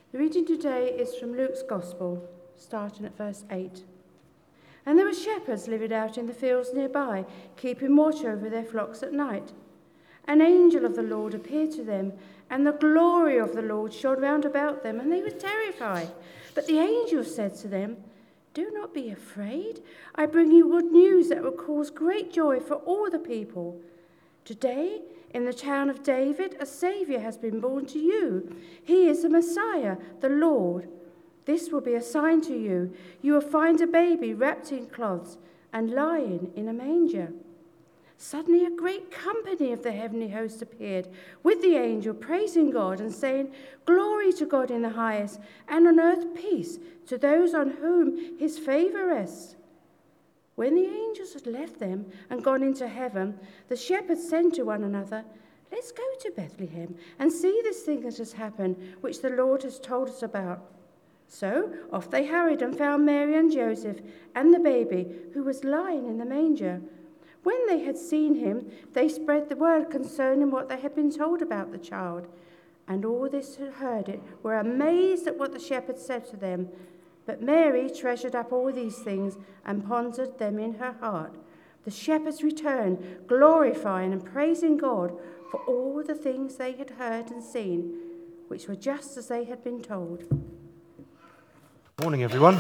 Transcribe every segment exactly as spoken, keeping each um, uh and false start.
The reading today is from Luke's Gospel, starting at verse eight. And there were shepherds living out in the fields nearby, keeping watch over their flocks at night. An angel of the Lord appeared to them, and the glory of the Lord shone round about them, and they were terrified. But the angel said to them, "Do not be afraid. I bring you good news that will cause great joy for all the people. Today, in the town of David, a Saviour has been born to you. He is the Messiah, the Lord. This will be a sign to you. You will find a baby wrapped in cloths and lying in a manger." Suddenly a great company of the heavenly host appeared with the angel, praising God and saying, "Glory to God in the highest, and on earth peace to those on whom his favour rests." When the angels had left them and gone into heaven, the shepherds said to one another, "Let's go to Bethlehem and see this thing that has happened, which the Lord has told us about." So off they hurried and found Mary and Joseph and the baby, who was lying in the manger. When they had seen him, they spread the word concerning what they had been told about the child. And all this who heard it were amazed at what the shepherds said to them. But Mary treasured up all these things and pondered them in her heart. The shepherds returned, glorifying and praising God for all the things they had heard and seen, which were just as they had been told. Morning, everyone.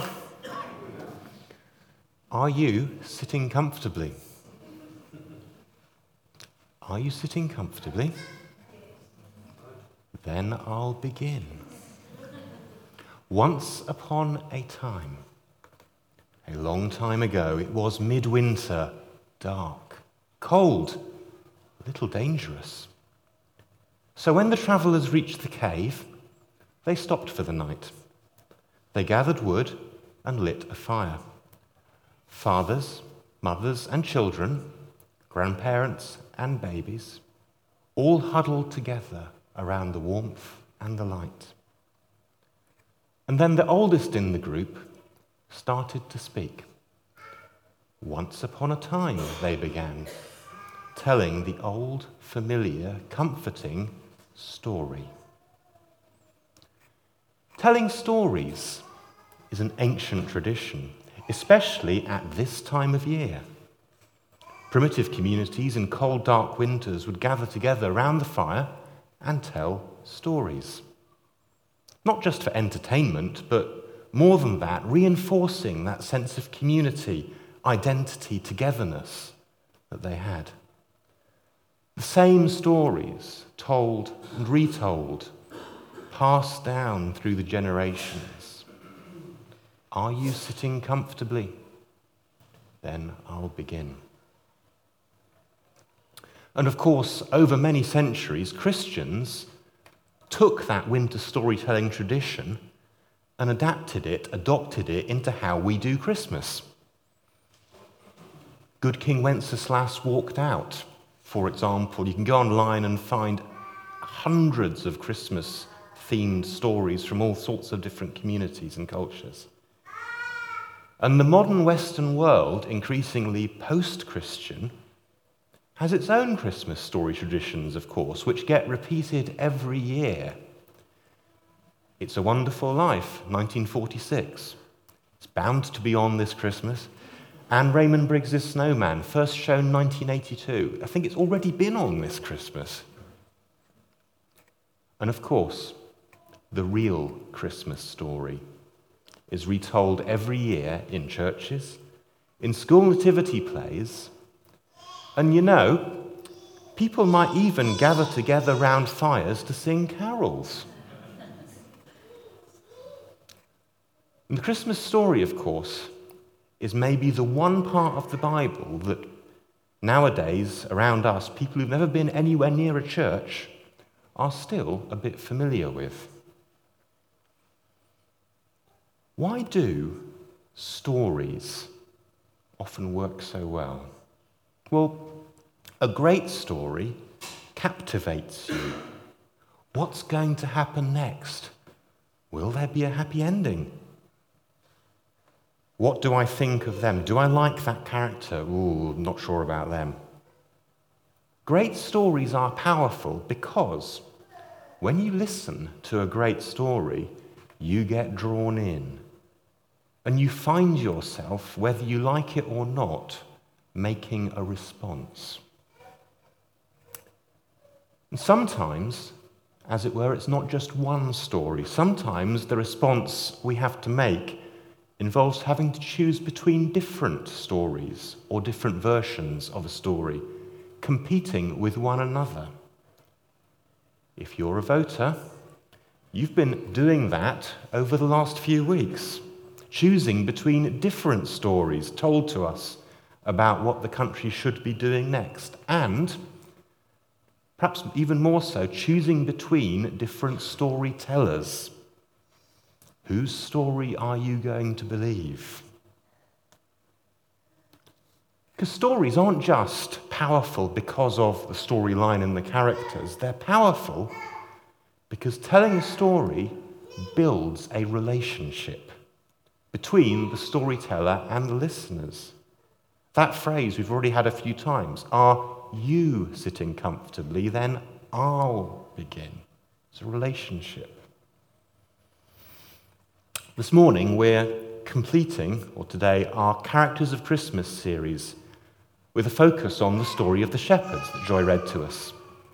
Are you sitting comfortably? Are you sitting comfortably? Then I'll begin. Once upon a time, a long time ago, it was midwinter, dark, cold, a little dangerous. So when the travellers reached the cave, they stopped for the night. They gathered wood and lit a fire. Fathers, mothers, and children, grandparents and babies, all huddled together around the warmth and the light. And then the oldest in the group started to speak. Once upon a time, they began, telling the old, familiar, comforting story. Telling stories is an ancient tradition, especially at this time of year. Primitive communities in cold, dark winters would gather together around the fire and tell stories. Not just for entertainment, but more than that, reinforcing that sense of community, identity, togetherness that they had. The same stories told and retold, passed down through the generations. Are you sitting comfortably? Then I'll begin. And of course, over many centuries, Christians took that winter storytelling tradition and adapted it, adopted it into how we do Christmas. Good King Wenceslas walked out, for example. You can go online and find hundreds of Christmas-themed stories from all sorts of different communities and cultures. And the modern Western world, increasingly post-Christian, has its own Christmas story traditions, of course, which get repeated every year. It's a Wonderful Life, nineteen forty-six. It's bound to be on this Christmas. And Raymond Briggs' Snowman, first shown nineteen eighty-two. I think it's already been on this Christmas. And of course, the real Christmas story is retold every year in churches, in school nativity plays. And you know, people might even gather together round fires to sing carols. And the Christmas story, of course, is maybe the one part of the Bible that nowadays, around us, people who've never been anywhere near a church are still a bit familiar with. Why do stories often work so well? Well, a great story captivates you. What's going to happen next? Will there be a happy ending? What do I think of them? Do I like that character? Ooh, not sure about them. Great stories are powerful because when you listen to a great story, you get drawn in. And you find yourself, whether you like it or not, making a response. And sometimes, as it were, it's not just one story. Sometimes the response we have to make involves having to choose between different stories or different versions of a story, competing with one another. If you're a voter, you've been doing that over the last few weeks, choosing between different stories told to us about what the country should be doing next, and perhaps even more so, choosing between different storytellers. Whose story are you going to believe? Because stories aren't just powerful because of the storyline and the characters. They're powerful because telling a story builds a relationship between the storyteller and the listeners. That phrase we've already had a few times. Are you sitting comfortably? Then I'll begin. It's a relationship. This morning we're completing, or today, our Characters of Christmas series with a focus on the story of the shepherds that Joy read to us.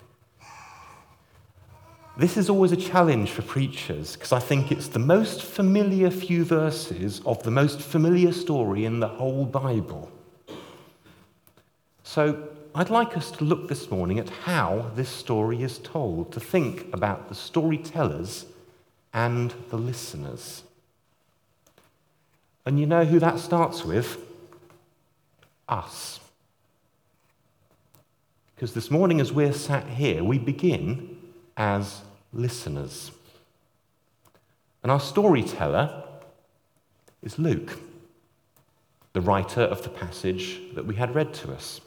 This is always a challenge for preachers because I think it's the most familiar few verses of the most familiar story in the whole Bible. So I'd like us to look this morning at how this story is told, to think about the storytellers and the listeners. And you know who that starts with? Us. Because this morning as we're sat here, we begin as listeners. And our storyteller is Luke, the writer of the passage that we had read to us.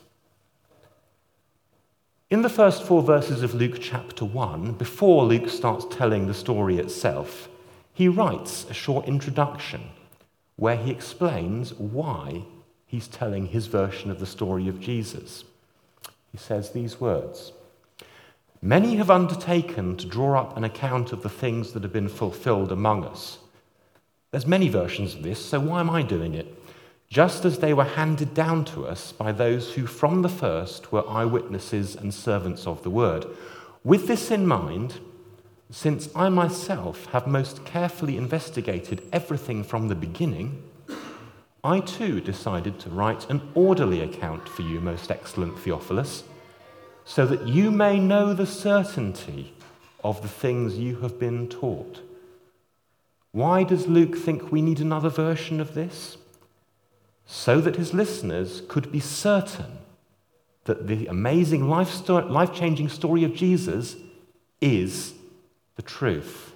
In the first four verses of Luke chapter one, before Luke starts telling the story itself, he writes a short introduction where he explains why he's telling his version of the story of Jesus. He says these words: "Many have undertaken to draw up an account of the things that have been fulfilled among us." There's many versions of this, so why am I doing it? "Just as they were handed down to us by those who from the first were eyewitnesses and servants of the word. With this in mind, since I myself have most carefully investigated everything from the beginning, I too decided to write an orderly account for you, most excellent Theophilus, so that you may know the certainty of the things you have been taught." Why does Luke think we need another version of this? So that his listeners could be certain that the amazing life sto- life-changing story of Jesus is the truth.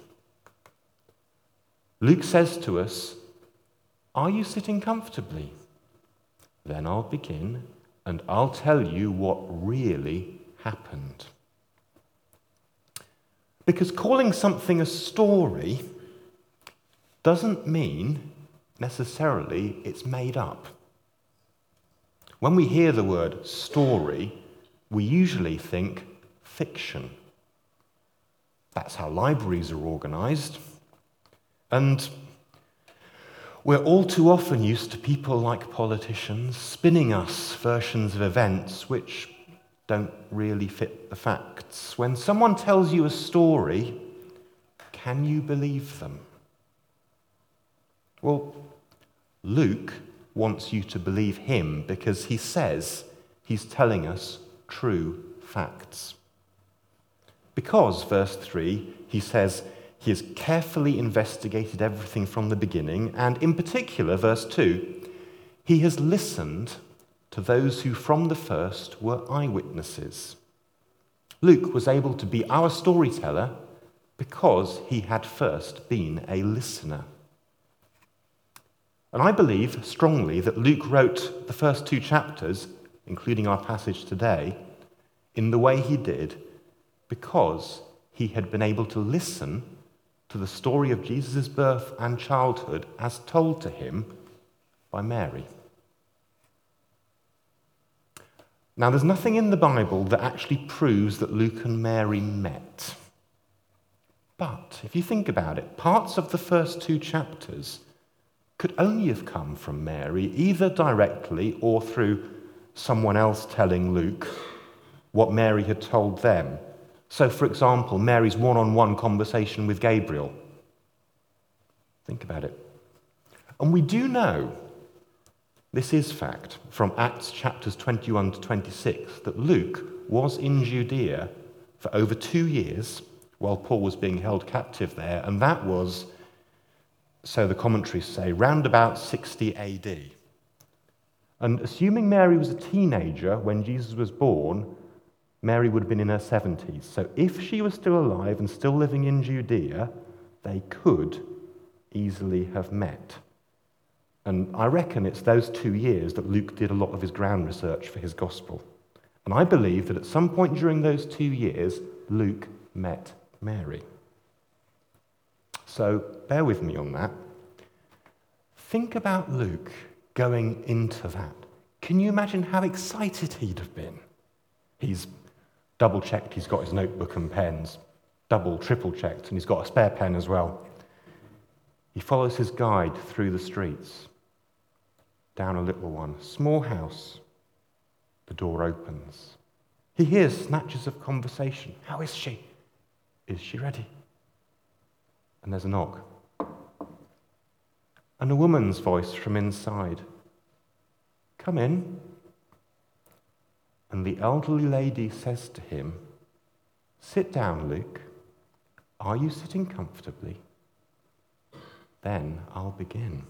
Luke says to us, are you sitting comfortably? Then I'll begin and I'll tell you what really happened. Because calling something a story doesn't mean necessarily it's made up. When we hear the word story, we usually think fiction. That's how libraries are organized. And we're all too often used to people like politicians spinning us versions of events which don't really fit the facts. When someone tells you a story, can you believe them? Well, Luke wants you to believe him because he says he's telling us true facts. Because, verse three, he says he has carefully investigated everything from the beginning, and in particular, verse two, he has listened to those who from the first were eyewitnesses. Luke was able to be our storyteller because he had first been a listener. And I believe strongly that Luke wrote the first two chapters, including our passage today, in the way he did because he had been able to listen to the story of Jesus' birth and childhood as told to him by Mary. Now, there's nothing in the Bible that actually proves that Luke and Mary met. But if you think about it, parts of the first two chapters could only have come from Mary, either directly or through someone else telling Luke what Mary had told them. So, for example, Mary's one-on-one conversation with Gabriel. Think about it. And we do know, this is fact, from Acts chapters twenty-one to twenty-six, that Luke was in Judea for over two years while Paul was being held captive there, and that was, so the commentaries say, round about sixty A D. And assuming Mary was a teenager when Jesus was born, Mary would have been in her seventies. So if she was still alive and still living in Judea, they could easily have met. And I reckon it's those two years that Luke did a lot of his ground research for his gospel. And I believe that at some point during those two years, Luke met Mary. So bear with me on that. Think about Luke going into that. Can you imagine how excited he'd have been? He's double-checked he's got his notebook and pens, double, triple-checked, and he's got a spare pen as well. He follows his guide through the streets, down a little one, small house. The door opens. He hears snatches of conversation. How is she? Is she ready? And there's a knock. And a woman's voice from inside. Come in. And the elderly lady says to him, sit down, Luke. Are you sitting comfortably? Then I'll begin.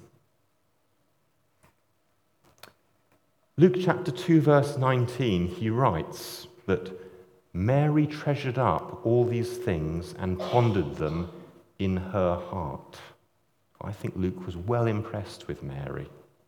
Luke chapter two, verse nineteen, he writes that Mary treasured up all these things and pondered them in her heart. I think Luke was well impressed with Mary.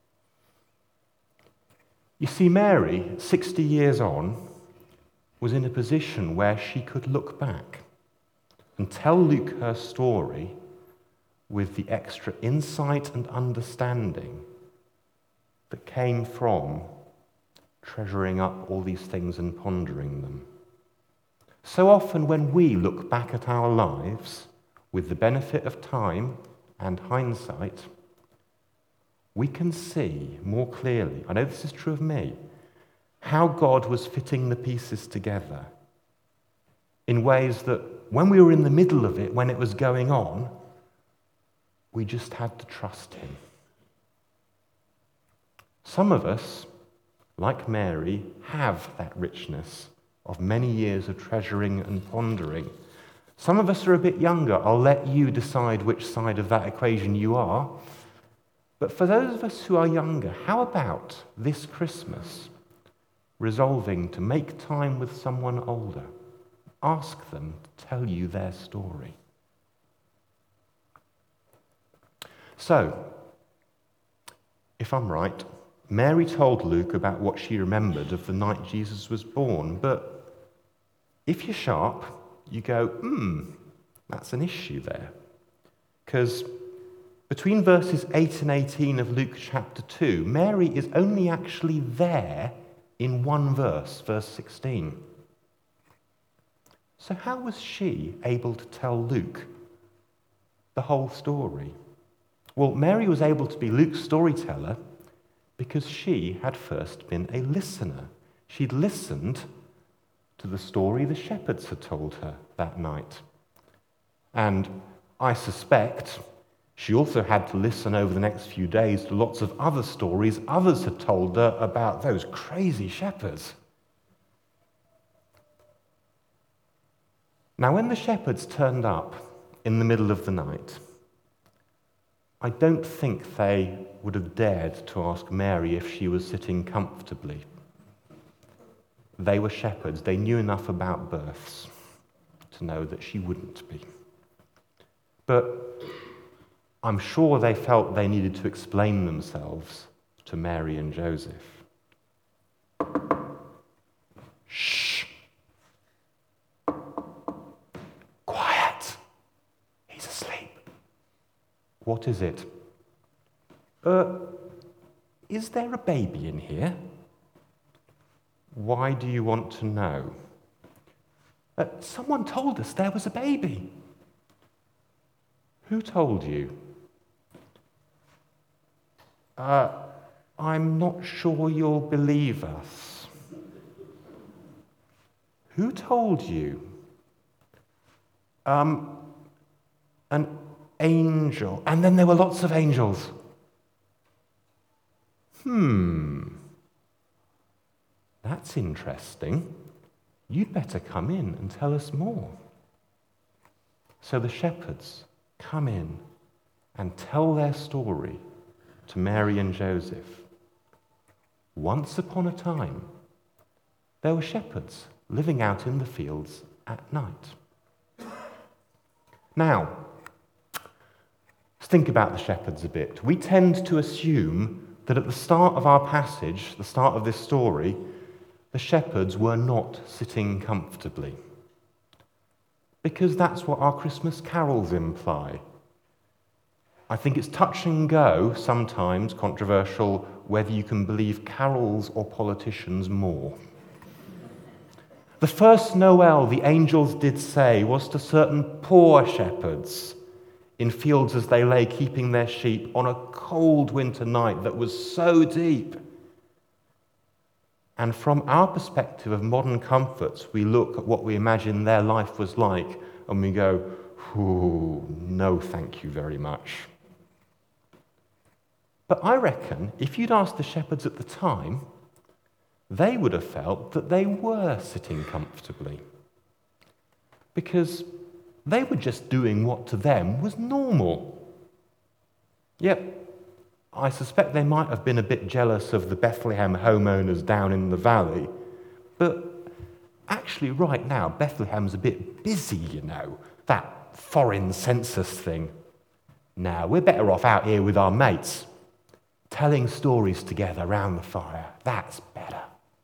You see, Mary, sixty years on, was in a position where she could look back and tell Luke her story with the extra insight and understanding that came from treasuring up all these things and pondering them. So often when we look back at our lives with the benefit of time and hindsight, we can see more clearly, I know this is true of me, how God was fitting the pieces together in ways that when we were in the middle of it, when it was going on, we just had to trust him. Some of us, like Mary, have that richness of many years of treasuring and pondering. Some of us are a bit younger. I'll let you decide which side of that equation you are. But for those of us who are younger, how about this Christmas resolving to make time with someone older? Ask them to tell you their story. So, if I'm right, Mary told Luke about what she remembered of the night Jesus was born, but if you're sharp, you go, hmm, that's an issue there. Because between verses eight and eighteen of Luke chapter two, Mary is only actually there in one verse, verse sixteen. So how was she able to tell Luke the whole story? Well, Mary was able to be Luke's storyteller because she had first been a listener. She'd listened to the story the shepherds had told her that night. And I suspect she also had to listen over the next few days to lots of other stories others had told her about those crazy shepherds. Now, when the shepherds turned up in the middle of the night, I don't think they would have dared to ask Mary if she was sitting comfortably. They were shepherds. They knew enough about births to know that she wouldn't be. But I'm sure they felt they needed to explain themselves to Mary and Joseph. Shh! Quiet! He's asleep. What is it? Uh, is there a baby in here? Why do you want to know? Uh, someone told us there was a baby. Who told you? Uh, I'm not sure you'll believe us. Who told you? Um, an angel. And then there were lots of angels. Hmm. That's interesting. You'd better come in and tell us more. So the shepherds come in and tell their story to Mary and Joseph. Once upon a time, there were shepherds living out in the fields at night. Now, let's think about the shepherds a bit. We tend to assume that at the start of our passage, the start of this story, the shepherds were not sitting comfortably. Because that's what our Christmas carols imply. I think it's touch and go, sometimes controversial, whether you can believe carols or politicians more. The first Noel, the angels did say, was to certain poor shepherds in fields as they lay keeping their sheep on a cold winter night that was so deep. And from our perspective of modern comforts, we look at what we imagine their life was like and we go, ooh, no thank you very much. But I reckon if you'd asked the shepherds at the time, they would have felt that they were sitting comfortably. Because they were just doing what to them was normal. Yep, I suspect they might have been a bit jealous of the Bethlehem homeowners down in the valley, but actually right now Bethlehem's a bit busy, you know, that foreign census thing. Now, we're better off out here with our mates, telling stories together round the fire. That's better.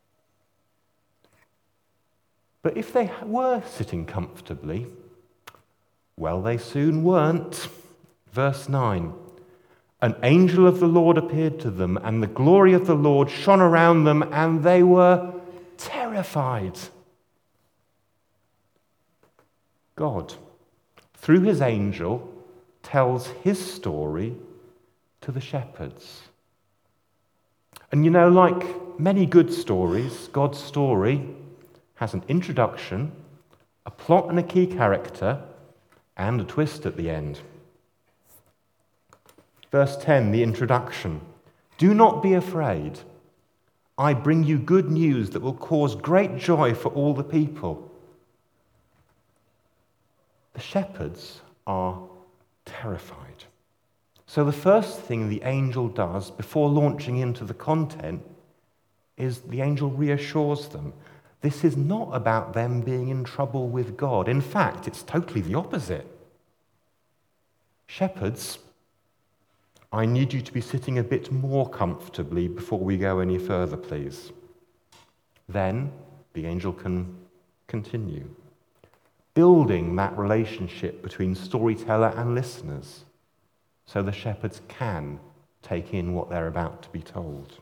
But if they were sitting comfortably, well, they soon weren't. Verse nine. An angel of the Lord appeared to them, and the glory of the Lord shone around them, and they were terrified. God, through his angel, tells his story to the shepherds. And you know, like many good stories, God's story has an introduction, a plot and a key character, and a twist at the end. Verse ten, the introduction. Do not be afraid. I bring you good news that will cause great joy for all the people. The shepherds are terrified. So the first thing the angel does before launching into the content is the angel reassures them. This is not about them being in trouble with God. In fact, it's totally the opposite. Shepherds, I need you to be sitting a bit more comfortably before we go any further, please. Then the angel can continue, building that relationship between storyteller and listeners so the shepherds can take in what they're about to be told.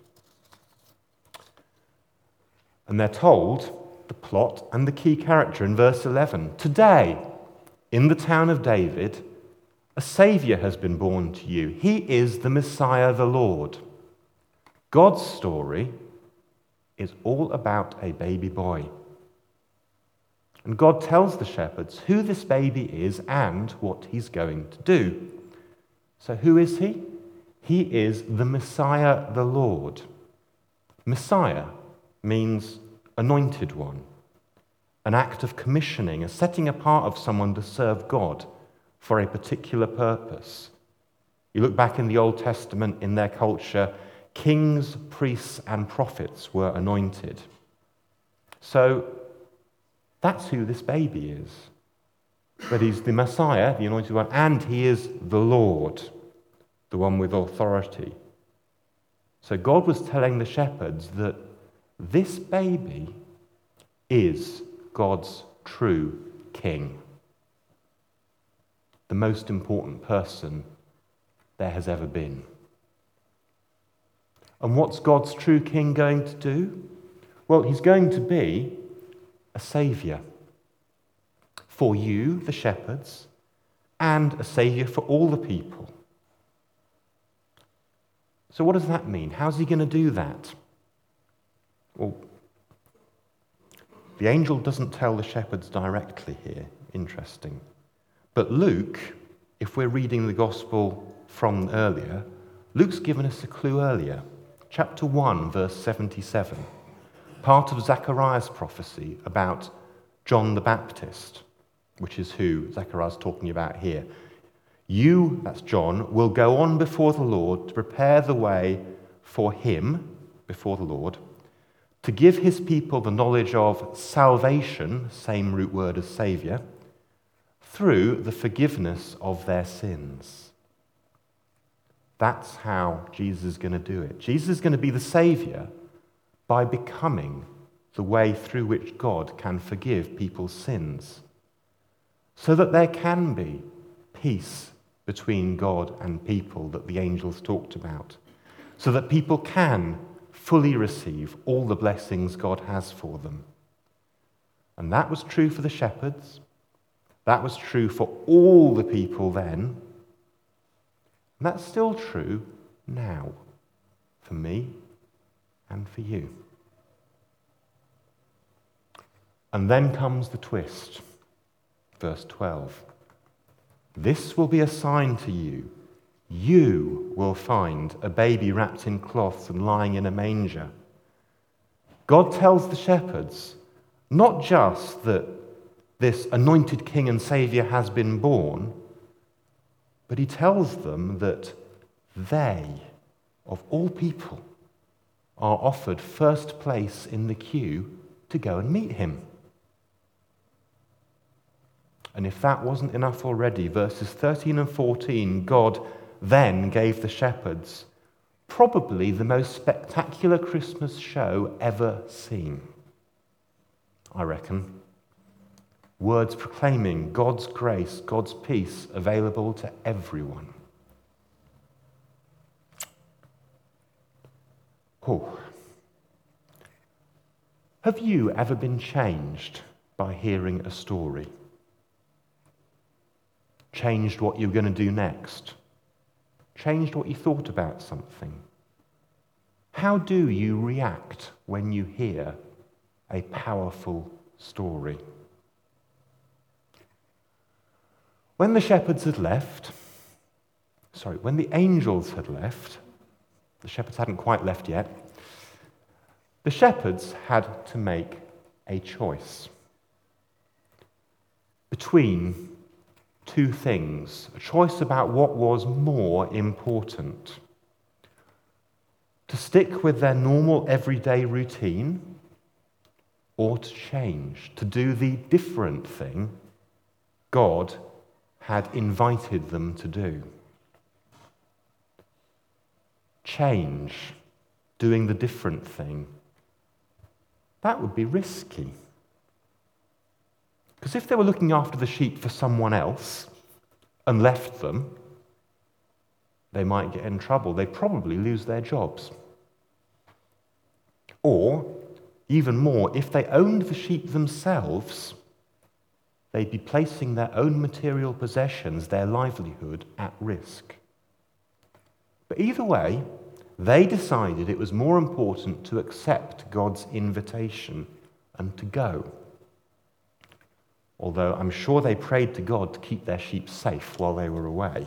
And they're told the plot and the key character in verse eleven. Today, in the town of David, a Saviour has been born to you. He is the Messiah, the Lord. God's story is all about a baby boy. And God tells the shepherds who this baby is and what he's going to do. So who is he? He is the Messiah, the Lord. Messiah means anointed one, an act of commissioning, a setting apart of someone to serve God for a particular purpose. You look back in the Old Testament, in their culture, kings, priests, and prophets were anointed. So that's who this baby is. But he's the Messiah, the anointed one, and he is the Lord, the one with authority. So God was telling the shepherds that this baby is God's true king, the most important person there has ever been. And what's God's true king going to do? Well, he's going to be a saviour for you, the shepherds, and a saviour for all the people. So what does that mean? How's he going to do that? Well, the angel doesn't tell the shepherds directly here. Interesting. But Luke, if we're reading the gospel from earlier, Luke's given us a clue earlier. Chapter one, verse seventy-seven. Part of Zechariah's prophecy about John the Baptist, which is who Zechariah's talking about here. You, that's John, will go on before the Lord to prepare the way for him, before the Lord, to give his people the knowledge of salvation, same root word as saviour, through the forgiveness of their sins. That's how Jesus is going to do it. Jesus is going to be the saviour by becoming the way through which God can forgive people's sins, so that there can be peace between God and people that the angels talked about, so that people can fully receive all the blessings God has for them. And that was true for the shepherds. That was true for all the people then. And that's still true now for me and for you. And then comes the twist. Verse twelve. This will be a sign to you. You will find a baby wrapped in cloths and lying in a manger. God tells the shepherds not just that this anointed king and saviour has been born, but he tells them that they, of all people, are offered first place in the queue to go and meet him. And if that wasn't enough already, verses thirteen and fourteen, God then gave the shepherds probably the most spectacular Christmas show ever seen, I reckon. Words proclaiming God's grace, God's peace available to everyone. Oh. Have you ever been changed by hearing a story? Changed what you're going to do next? Changed what you thought about something? How do you react when you hear a powerful story? When the shepherds had left, sorry, when the angels had left, the shepherds hadn't quite left yet, the shepherds had to make a choice between two things, a choice about what was more important. To stick with their normal everyday routine, or to change, to do the different thing God had invited them to do. Change, doing the different thing, that would be risky. Because if they were looking after the sheep for someone else and left them, they might get in trouble. They'd probably lose their jobs. Or, even more, if they owned the sheep themselves, they'd be placing their own material possessions, their livelihood, at risk. But either way, they decided it was more important to accept God's invitation and to go. Although I'm sure they prayed to God to keep their sheep safe while they were away.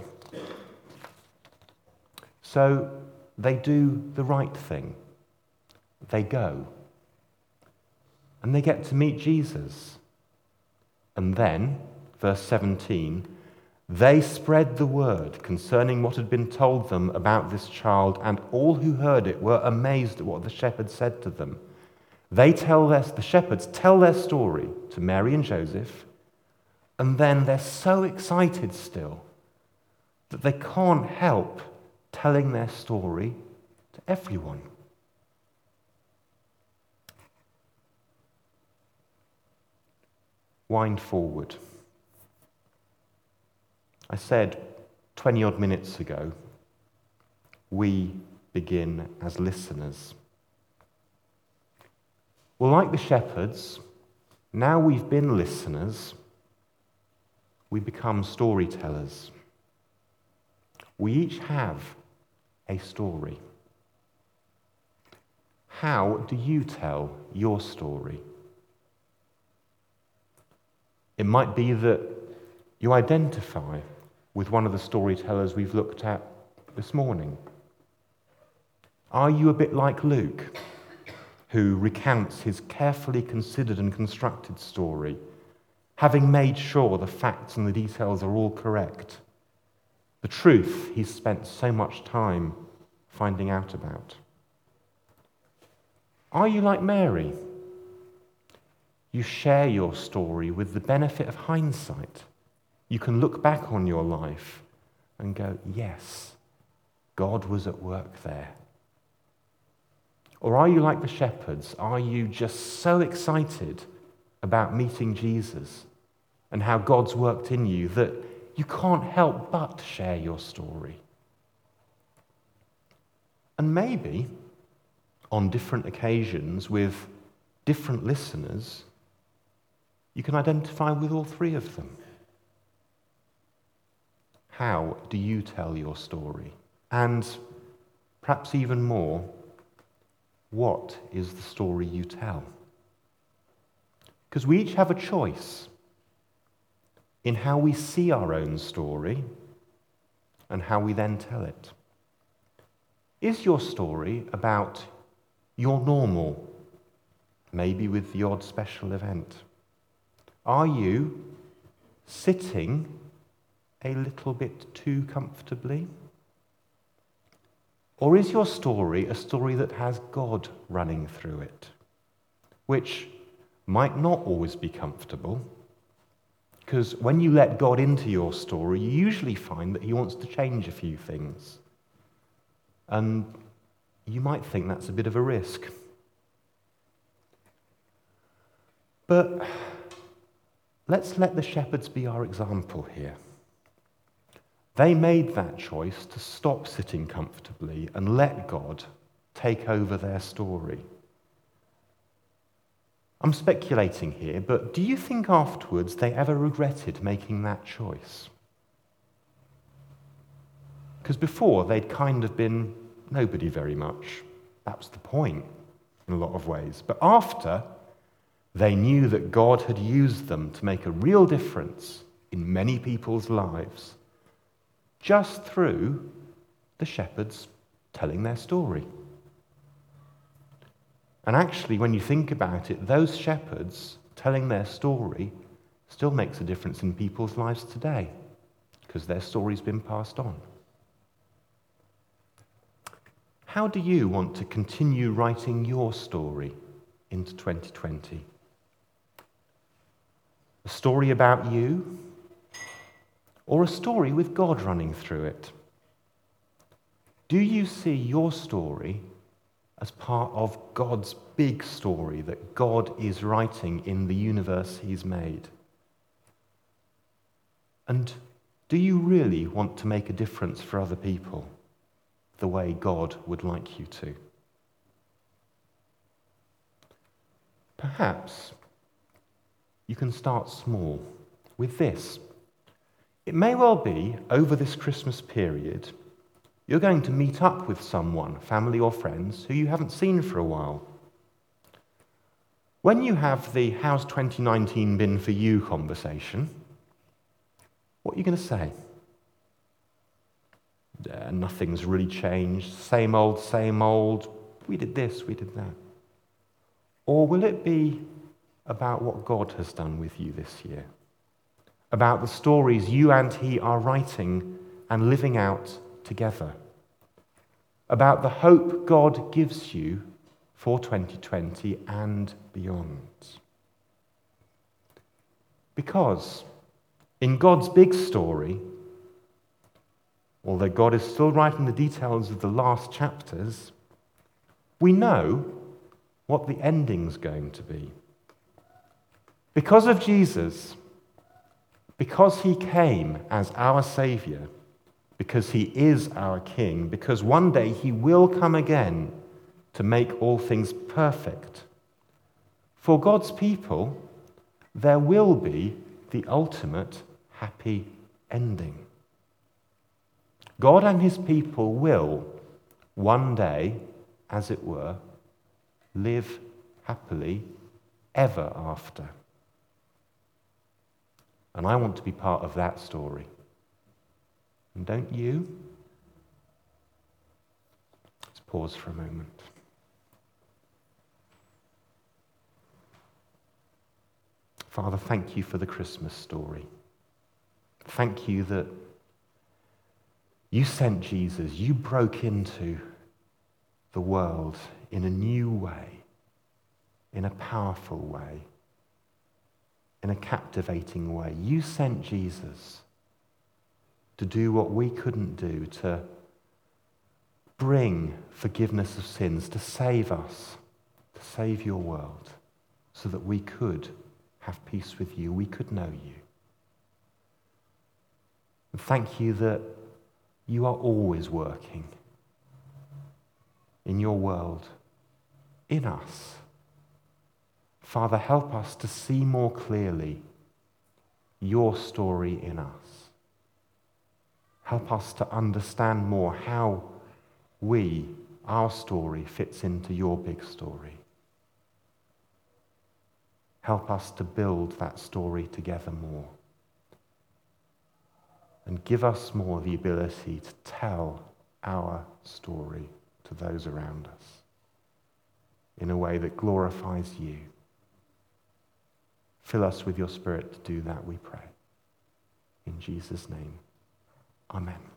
So they do the right thing. They go. And they get to meet Jesus. And then, verse seventeen, they spread the word concerning what had been told them about this child, and all who heard it were amazed at what the shepherds said to them. They tell their, the shepherds tell their story to Mary and Joseph, and then they're so excited still that they can't help telling their story to everyone. Wind forward. I said twenty-odd minutes ago, we begin as listeners. Well, like the shepherds, now we've been listeners, we become storytellers. We each have a story. How do you tell your story? It might be that you identify with one of the storytellers we've looked at this morning. Are you a bit like Luke, who recounts his carefully considered and constructed story, having made sure the facts and the details are all correct? The truth he's spent so much time finding out about. Are you like Mary? You share your story with the benefit of hindsight. You can look back on your life and go, yes, God was at work there. Or are you like the shepherds? Are you just so excited about meeting Jesus and how God's worked in you that you can't help but share your story? And maybe, on different occasions with different listeners, you can identify with all three of them. How do you tell your story? And perhaps even more, what is the story you tell? Because we each have a choice in how we see our own story and how we then tell it. Is your story about your normal, maybe with the odd special event? Are you sitting a little bit too comfortably? Or is your story a story that has God running through it, which might not always be comfortable? Because when you let God into your story, you usually find that he wants to change a few things. And you might think that's a bit of a risk. But let's let the shepherds be our example here. They made that choice to stop sitting comfortably and let God take over their story. I'm speculating here, but do you think afterwards they ever regretted making that choice? Because before they'd kind of been nobody very much. That was the point in a lot of ways. But after, they knew that God had used them to make a real difference in many people's lives, just through the shepherds telling their story. And actually, when you think about it, those shepherds telling their story still makes a difference in people's lives today, because their story's been passed on. How do you want to continue writing your story into twenty twenty? A story about you? Or a story with God running through it? Do you see your story as part of God's big story that God is writing in the universe he's made? And do you really want to make a difference for other people the way God would like you to? Perhaps you can start small with this. It may well be, over this Christmas period, you're going to meet up with someone, family or friends, who you haven't seen for a while. When you have the "How's twenty nineteen been for you" conversation, what are you going to say? Uh, nothing's really changed, same old, same old, we did this, we did that. Or will it be about what God has done with you this year? About the stories you and he are writing and living out together? About the hope God gives you for twenty twenty and beyond? Because in God's big story, although God is still writing the details of the last chapters, we know what the ending's going to be. Because of Jesus, because he came as our Savior, because he is our King, because one day he will come again to make all things perfect, for God's people, there will be the ultimate happy ending. God and his people will one day, as it were, live happily ever after. And I want to be part of that story. And don't you? Let's pause for a moment. Father, thank you for the Christmas story. Thank you that you sent Jesus. You broke into the world in a new way, in a powerful way, in a captivating way. You sent Jesus to do what we couldn't do, to bring forgiveness of sins, to save us, to save your world, so that we could have peace with you, we could know you. And thank you that you are always working in your world, in us. Father, help us to see more clearly your story in us. Help us to understand more how we, our story, fits into your big story. Help us to build that story together more. And give us more the ability to tell our story to those around us in a way that glorifies you. Fill us with your Spirit to do that, we pray. In Jesus' name, amen.